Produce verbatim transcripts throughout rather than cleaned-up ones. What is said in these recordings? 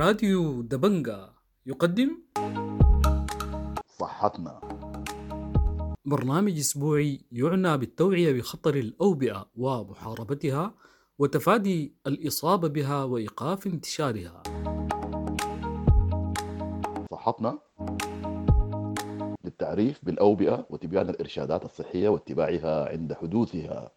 راديو دبنجة يقدم صحتنا، برنامج أسبوعي يعنى بالتوعية بخطر الأوبئة ومحاربتها وتفادي الإصابة بها وإيقاف انتشارها. صحتنا للتعريف بالأوبئة وتبيان الإرشادات الصحية واتباعها عند حدوثها.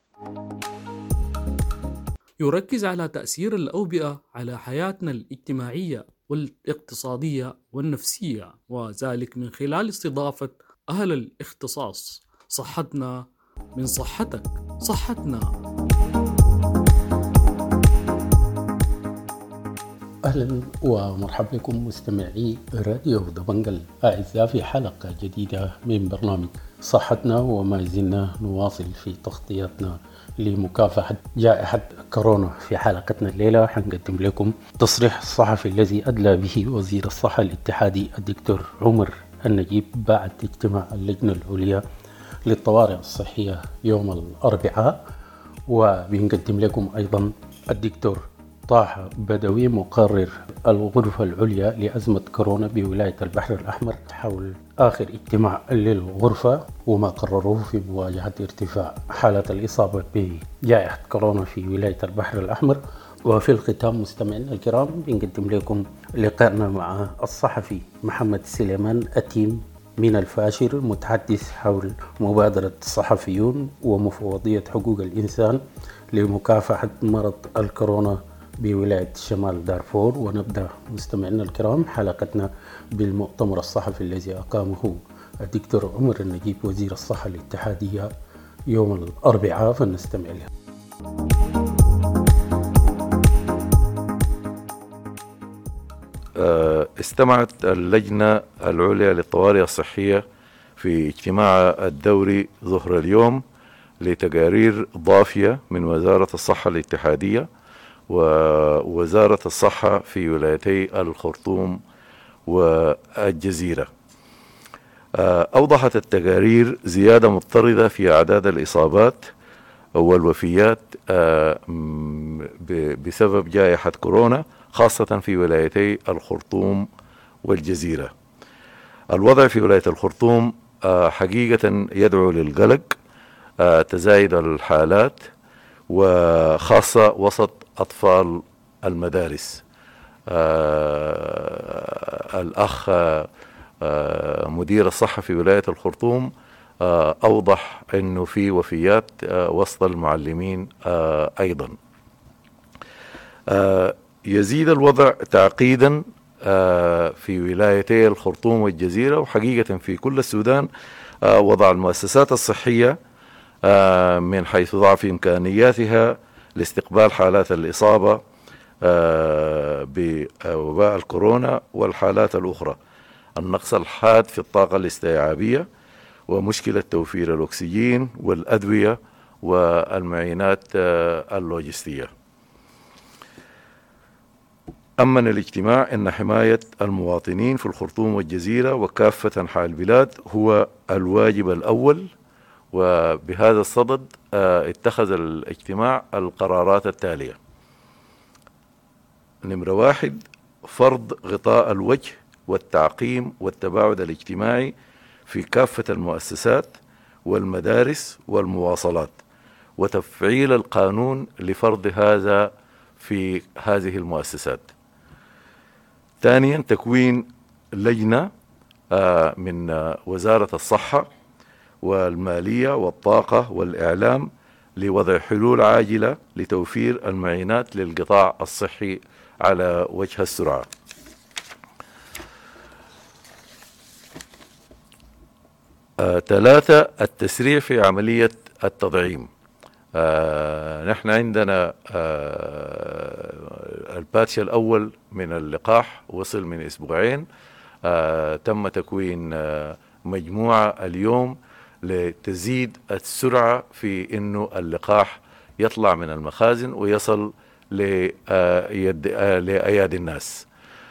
يركز على تأثير الأوبئة على حياتنا الاجتماعية والاقتصادية والنفسية، وذلك من خلال استضافة أهل الاختصاص. صحتنا من صحتك، صحتنا. أهلا ومرحبا بكم مستمعي راديو دبنجل أعزاء في حلقة جديدة من برنامج صحتنا، وما زلنا نواصل في تغطياتنا لمكافحة جائحة كورونا. في حلقتنا الليلة حنقدم لكم تصريح الصحفي الذي أدلى به وزير الصحة الاتحادي الدكتور عمر النجيب بعد اجتماع اللجنة العليا للطوارئ الصحية يوم الأربعاء. وبنقدم لكم أيضا الدكتور طه بدوي مقرر الغرفة العليا لأزمة كورونا بولاية البحر الأحمر حول آخر اجتماع للغرفة وما قرروه في مواجهة ارتفاع حالة الإصابة بجائحة كورونا في ولاية البحر الأحمر. وفي الختام مستمعينا الكرام بنقدم لكم لقائنا مع الصحفي محمد سليمان أتيم من الفاشر، متحدث حول مبادرة الصحفيون ومفوضية حقوق الإنسان لمكافحة مرض الكورونا بولاية شمال دارفور. ونبدأ مستمعينا الكرام حلقتنا بالمؤتمر الصحفي الذي أقامه الدكتور عمر النجيب وزير الصحة الاتحادية يوم الأربعاء، فنستمع له. استمعت اللجنة العليا للطوارئ الصحية في اجتماع الدوري ظهر اليوم لتقارير ضافية من وزارة الصحة الاتحادية ووزارة الصحة في ولايتي الخرطوم والجزيرة. أوضحت التقارير زيادة مضطردة في أعداد الإصابات والوفيات بسبب جائحة كورونا، خاصة في ولايتي الخرطوم والجزيرة. الوضع في ولاية الخرطوم حقيقة يدعو للقلق، تزايد الحالات وخاصة وسط أطفال المدارس. الأخ مدير الصحة في ولاية الخرطوم أوضح أنه في وفيات وسط المعلمين أيضا. يزيد الوضع تعقيدا في ولايتي الخرطوم والجزيرة، وحقيقة في كل السودان وضع المؤسسات الصحية من حيث ضعف إمكانياتها لاستقبال حالات الإصابة بوباء الكورونا والحالات الأخرى، النقص الحاد في الطاقة الاستيعابية ومشكلة توفير الأكسجين والأدوية والمعينات اللوجستية. أمن الاجتماع أن حماية المواطنين في الخرطوم والجزيرة وكافة أنحاء البلاد هو الواجب الأول، وبهذا الصدد اتخذ الاجتماع القرارات التالية: نمرة واحد، فرض غطاء الوجه والتعقيم والتباعد الاجتماعي في كافة المؤسسات والمدارس والمواصلات، وتفعيل القانون لفرض هذا في هذه المؤسسات. ثانيا، تكوين لجنة من وزارة الصحة والمالية والطاقة والإعلام لوضع حلول عاجلة لتوفير المعينات للقطاع الصحي على وجه السرعة. ثلاثة، التسريع في عملية التطعيم. آه نحن عندنا آه الباتش الأول من اللقاح وصل من أسبوعين. آه تم تكوين آه مجموعة اليوم لتزيد السرعة في إنه اللقاح يطلع من المخازن ويصل لأيادي الناس.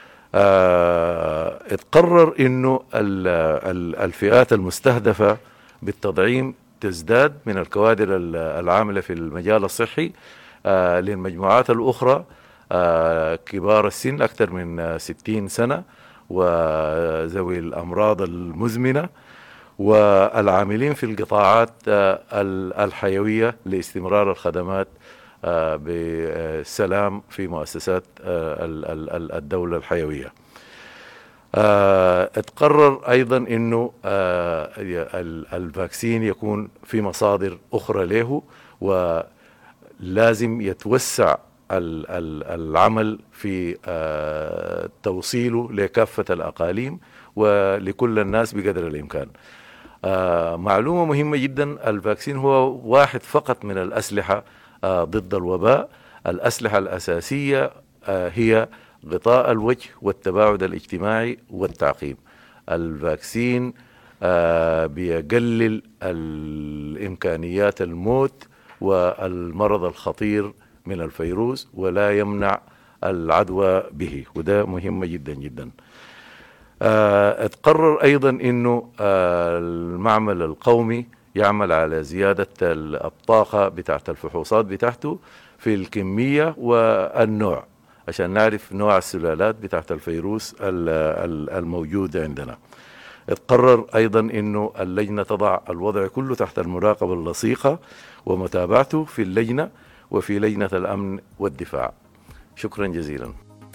آه اتقرر إنه الفئات المستهدفة بالتطعيم تزداد من الكوادر العاملة في المجال الصحي آه للمجموعات الأخرى كبار السن أكثر من ستين سنة وذوي الأمراض المزمنة والعاملين في القطاعات الحيوية لاستمرار الخدمات بسلام في مؤسسات الدولة الحيوية. اتقرر أيضا أنه الفاكسين يكون في مصادر أخرى له، ولازم يتوسع العمل في توصيله لكافة الأقاليم ولكل الناس بقدر الإمكان. معلومة مهمة جدا، الفاكسين هو واحد فقط من الأسلحة ضد الوباء. الأسلحة الأساسية هي غطاء الوجه والتباعد الاجتماعي والتعقيم. الفاكسين بيقلل الإمكانيات الموت والمرض الخطير من الفيروس ولا يمنع العدوى به، وده مهم جدا جدا. اتقرر أيضا أنه المعمل القومي يعمل على زيادة الطاقة بتاعت الفحوصات بتاعته في الكمية والنوع عشان نعرف نوع السلالات بتاعت الفيروس الموجود عندنا. اتقرر أيضا أنه اللجنة تضع الوضع كله تحت المراقبة اللصيقة ومتابعته في اللجنة وفي لجنة الأمن والدفاع. شكرا جزيلا.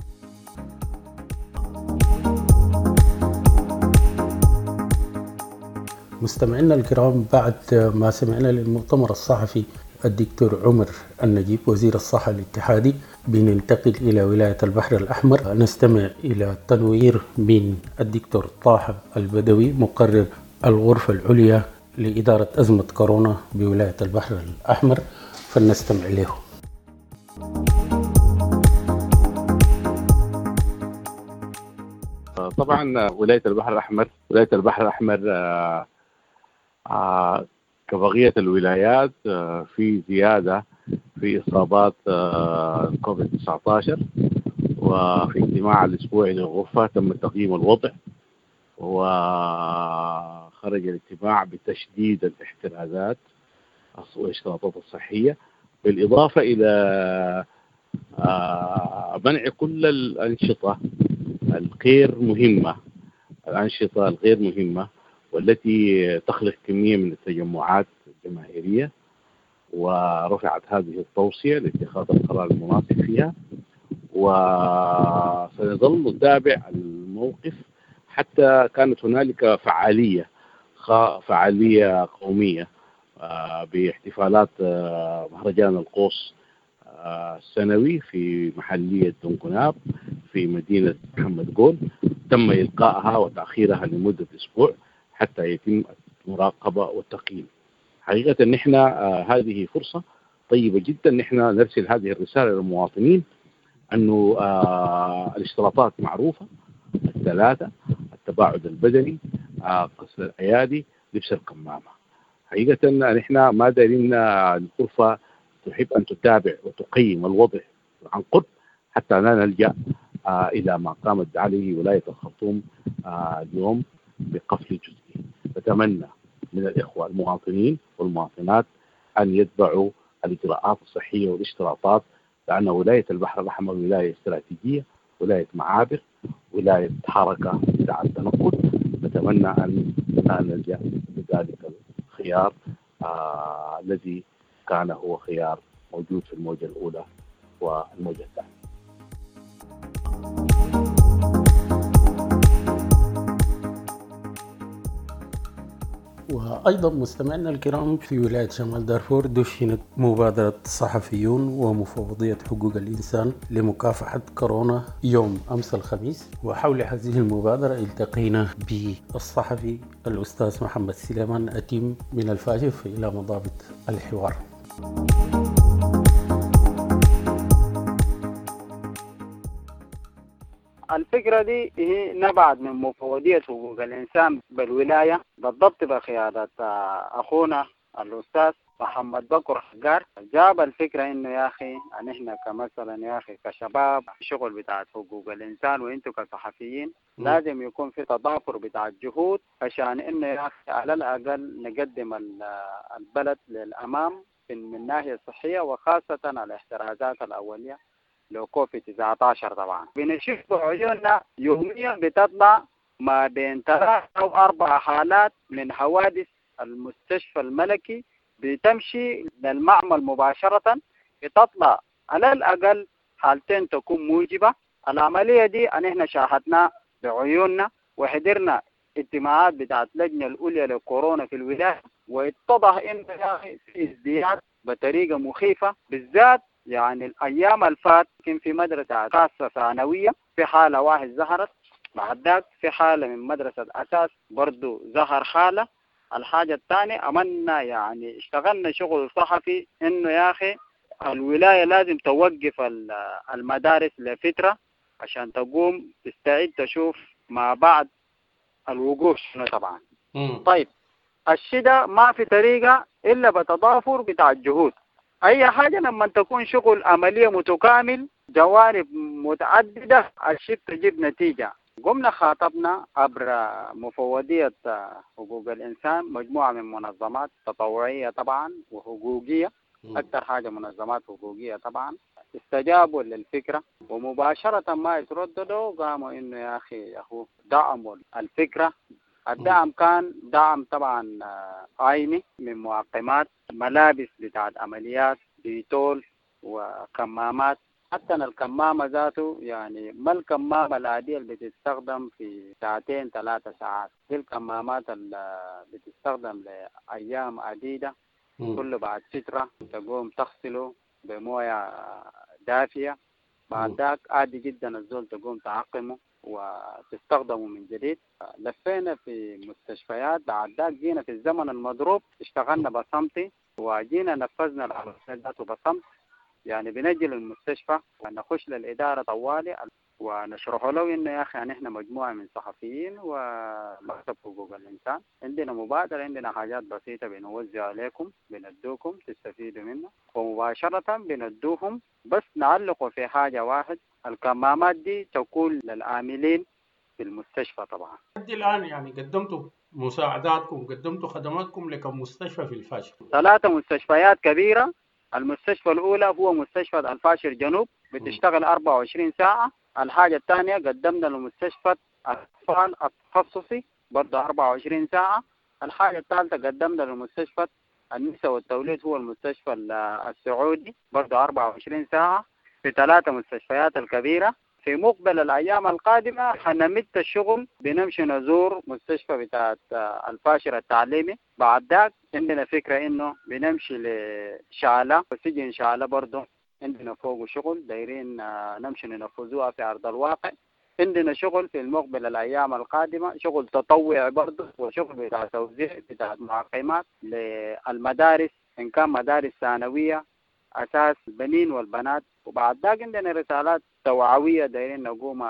مستمعينا الكرام، بعد ما سمعنا للمؤتمر الصحفي الدكتور عمر النجيب وزير الصحة الاتحادي، بننتقل إلى ولاية البحر الأحمر. نستمع إلى تنوير من الدكتور طه البدوي مقرر الغرفة العليا لإدارة أزمة كورونا بولاية البحر الأحمر، فلنستمع له. طبعا ولاية البحر الأحمر ولاية البحر الأحمر آه آه كبقية الولايات آه في زيادة في إصابات آه كوفيد تسعة عشر، وفي اجتماع الأسبوعي للغرفة تم تقييم الوضع، وخرج الاجتماع بتشديد الاحترازات والاشتراطات الصحية، بالإضافة إلى آه منع كل الأنشطة الغير مهمة الأنشطة الغير مهمة والتي تخلق كمية من التجمعات الجماهيرية، ورفعت هذه التوصية لاتخاذ القرار المناسب فيها، وسنظل نتابع الموقف حتى كانت هنالك فعالية فعالية قومية باحتفالات مهرجان القوس السنوي في محلية دنقناب في مدينة محمد جول، تم إلقائها وتأخيرها لمدة أسبوع حتى يتم المراقبة والتقييم. حقيقة نحن آه هذه فرصة طيبة جدا نحن نرسل هذه الرسالة للمواطنين أنه آه الاشتراطات معروفة، الثلاثة: التباعد البدني، آه غسل الأيادي، لبس الكمامة. حقيقة نحن ما دارين الغرفة تحب أن تتابع وتقيم الوضع عن قرب حتى لا نلجأ آه إلى ما قامت عليه ولاية الخرطوم آه اليوم بقفل جزئي. نتمنى من الإخوة المواطنين والمواطنات أن يتبعوا الإجراءات الصحية والاشتراطات، لأن ولاية البحر الأحمر ولاية استراتيجية، ولاية معابر، ولاية حركة بتاع التنقل. نتمنى أن لا نلجأ لذلك الخيار آه الذي كان هو خيار موجود في الموجة الأولى والموجة الثانية. وأيضا مستمعينا الكرام، في ولاية شمال دارفور دشنت مبادرة صحفيون ومفوضية حقوق الإنسان لمكافحة كورونا يوم أمس الخميس، وحول هذه المبادرة التقينا بالصحفي الأستاذ محمد سليمان أتيم من الفاشف إلى مضابط الحوار. الفكرة دي هي نبعد من مفوضية حقوق الإنسان بالولاية، بالضبط بقيادة أخونا الأستاذ محمد بكر حجار. جاب الفكرة إنه يا أخي أن إحنا كمثلا يا أخي كشباب شغل بتاع حقوق الإنسان وإنتوا كصحفيين م. لازم يكون في تضافر بتاع الجهود عشان إنه يا أخي على الأقل نقدم البلد للأمام من الناحية الصحية، وخاصة الاحترازات الأولية لكوفيد تسعة عشر. طبعا بنشوف بعيوننا يوميا بتطلع ما بين ثلاث أو أربع حالات من حوادث المستشفى الملكي بتمشي للمعمل مباشرة، بتطلع على الأقل حالتين تكون موجبة. العملية دي أن احنا شاهدنا بعيوننا وحضرنا اجتماعات بتاعت لجنة الأولى للكورونا في الولاية، واتضح إن في ازدياد بطريقة مخيفة، بالذات يعني الأيام الفات كان في مدرسة خاصة ثانوية في حالة واحد ظهرت، بعد ذاك في حالة من مدرسة أساس برضو ظهر حالة. الحاجة الثانية عملنا يعني اشتغلنا شغل صحفي إنه يا أخي الولاية لازم توقف المدارس لفترة عشان تقوم تستعد تشوف مع بعض الوقوف شنو طبعا. مم. طيب الشدة ما في طريقة إلا بتضافر بتاع الجهود. أي حاجة لما تكون شغل عملية متكامل جوانب متعددة الشيء تجيب نتيجة. قمنا خاطبنا عبر مفوضية حقوق الإنسان مجموعة من منظمات تطوعية طبعا وحقوقية، أكثر حاجة منظمات حقوقية طبعا، استجابوا للفكرة ومباشرة ما يترددوا قاموا إنه يا أخي يا أخو دعموا الفكرة. الدعم كان دعم طبعا عيني من معقمات، ملابس بتاعت عمليات، ديتول وكمامات. حتى الكمامة ذاته يعني ما الكمامة العادية اللي بتستخدم في ساعتين ثلاثة ساعات، دي الكمامات اللي بتستخدم لأيام عديدة. كل بعد فترة تقوم تغسله بموية دافية، بعد ذاك عادي جدا الزول تقوم تعقمه وتستخدمه من جديد. لفينا في مستشفيات، بعد ذاك جينا في الزمن المضروب اشتغلنا بصمتي وجينا نفذنا العمليات بصمت. يعني بنجي للمستشفى ونخش للإدارة طوالي ونشرح له إنه يا أخي يعني إحنا مجموعة من صحفيين ومكتب حقوق الإنسان، عندنا مبادرة، عندنا حاجات بسيطة بنوزع عليكم بندوكم تستفيدوا منها، ومباشرة بندوهم. بس نعلقوا في حاجة واحد، الكمامات دي تكون للعاملين في المستشفى. طبعا الآن يعني قدمتوا مساعداتكم، قدمتوا خدماتكم لكم مستشفى في الفاشر؟ ثلاثة مستشفيات كبيرة. المستشفى الأولى هو مستشفى الفاشر جنوب بتشتغل أربعة وعشرين ساعة. الحاجة الثانية قدمنا لمستشفى الأطفال التخصصي برضه أربعة وعشرين ساعة. الحاجة الثالثة قدمنا لمستشفى النساء والتوليد هو المستشفى السعودي برضه أربعة وعشرين ساعة. في ثلاثة مستشفيات الكبيرة. في مقبل الأيام القادمة حنمد الشغل، بنمشي نزور مستشفى بتاعت الفاشر التعليمي. بعد ذاك عندنا فكرة إنه بنمشي لشعلة وسجن شعلة برضه عندنا فوق شغل دايرين نمشي ننفذوها في أرض الواقع. عندنا شغل في المقبل الأيام القادمة شغل تطوعي برضه وشغل بتاع توزيع بتاع معقمات للمدارس إن كان مدارس ثانوية أساس البنين والبنات. وبعد ذاك عندنا رسالات توعوية دايرين نقوم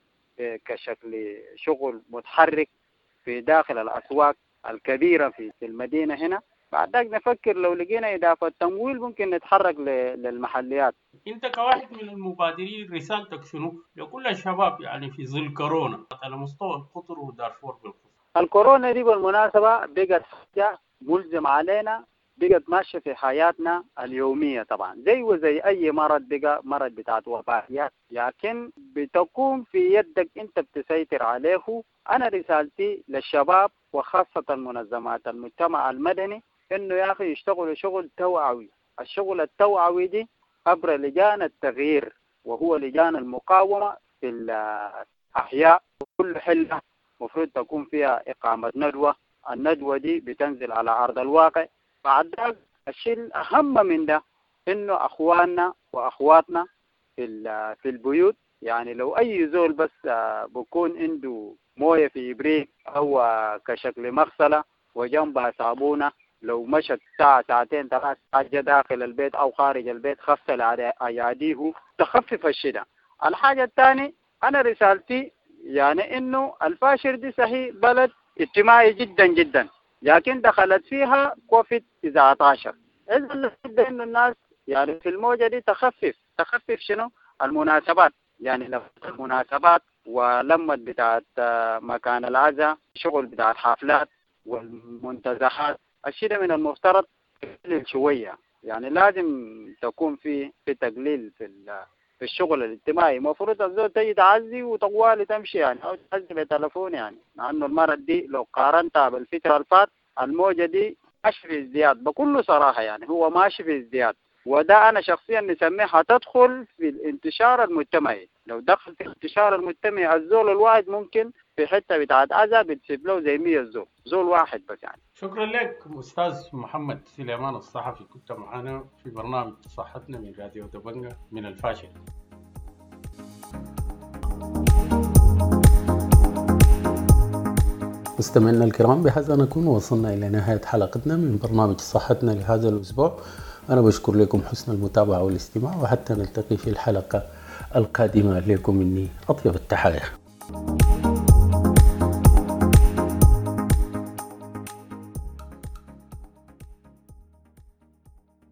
كشكل شغل متحرك في داخل الأسواق الكبيرة في المدينة هنا. بعد ذاك نفكر لو لقينا إضافة تمويل ممكن نتحرك للمحليات. أنت كواحد من المبادرين رسالتك شنو لكل الشباب يعني في ظل كورونا على مستوى القطر ودارفور بالخصوص؟ الكورونا دي بالمناسبة بقت حاجة ملزم علينا، بقت ماشية في حياتنا اليومية طبعا زي وزي أي مرض، بقى مرض بتاعت وبائيات، لكن بتكون في يدك أنت بتسيطر عليه. أنا رسالتي للشباب وخاصة منظمات المجتمع المدني إنه يا أخي يشتغلوا شغل توعوي. الشغل التوعوي دي عبر لجان التغيير وهو لجان المقاومة في الأحياء، وكل حلة مفروض تكون فيها إقامة ندوة. الندوة دي بتنزل على أرض الواقع. بعد ذلك الشيء الأهم من ده إنه أخواننا وأخواتنا في في البيوت، يعني لو أي زول بس بكون عنده موية في إبريق أو كشكل مغسلة وجنبها صابونة، لو مشت ساعة ساعتين ثلاث حاجة داخل البيت أو خارج البيت غسل أياديه تخفف الشدة. الحاجة الثانية أنا رسالتي يعني إنه الفاشر دي صحيح بلد اجتماعي جدا جدا، لكن دخلت فيها كوفيد تسعة عشر. إذا لابد إنه الناس يعني في الموجة دي تخفف تخفف شنو المناسبات، يعني لو المناسبات ولمت بتاعت مكان العزاء، شغل بتاعت حفلات والمنتزهات، الشيء من المفترض تقلل شوية. يعني لازم تكون في في تقليل في في الشغل الاجتماعي. المفروض الزول تجي تعزي وطوالي تمشي يعني، أو تعزي بتلفون يعني، لأنه المرض دي لو قارنتها بالفترة اللي فات الموجة دي ماشي في ازدياد بكل صراحة يعني، هو ماشي في ازدياد. وده أنا شخصيا نسميه هتدخل في الانتشار المجتمعي. لو دخل في الانتشار المجتمعي الزول الواحد ممكن في حتة بتاعت أذى بتسيب له زي مية زول، زول واحد بس يعني. شكرا لك أستاذ محمد سليمان الصحفي، كنت معنا في برنامج صحتنا من راديو دبنجة من الفاشل. مستمعينا الكرام، بهذا نكون وصلنا إلى نهاية حلقتنا من برنامج صحتنا لهذا الأسبوع. أنا بشكر لكم حسن المتابعة والاستماع، وحتى نلتقي في الحلقة القادمة. لكم مني أطيب التحايا.